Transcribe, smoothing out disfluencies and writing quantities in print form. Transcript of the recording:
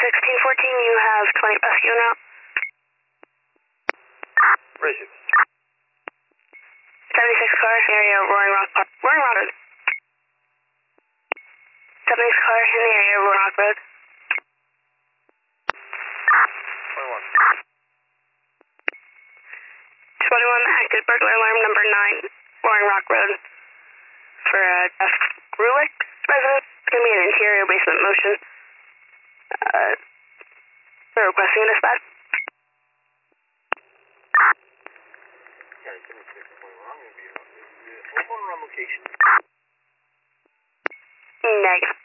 1614, you have 20 rescue now. Where is it? 76 car, area Roaring Rock Park. Roaring Rock Road. 76 car in the area Roaring Rock Road. 21 active burglar alarm number 9, Roaring Rock Road. For Jeff Rulick, resident. It's going to be an interior basement motion. They're requesting a dispatch. Yeah, 76 going wrong. Is it over on location? Negative.